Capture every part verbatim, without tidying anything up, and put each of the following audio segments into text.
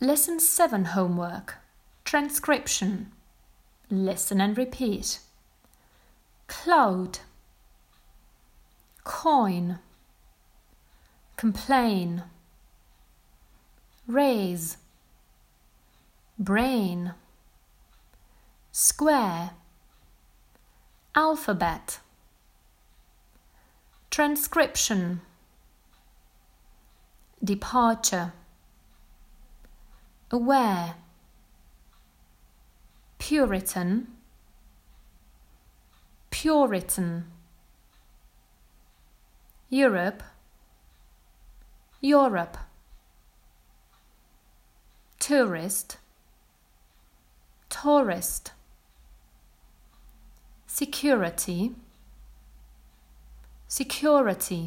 Lesson seven homework. Transcription. Listen and repeat. Cloud. Coin. Complain. Raise. Brain. Square. Alphabet. Transcription. Departure. Aware. Puritan. Puritan. Europe. Europe. Tourist. Tourist. Security. Security.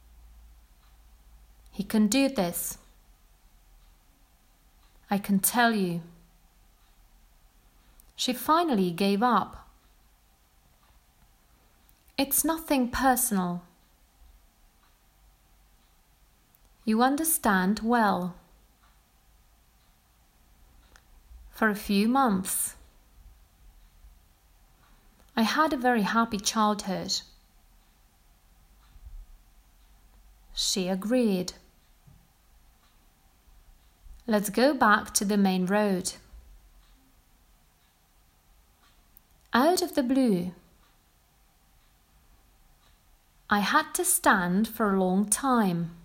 He can do this. I can tell you. She finally gave up. It's nothing personal. You understand well. For a few months. I had a very happy childhood. She agreed. Let's go back to the main road. Out of the blue. I had to stand for a long time.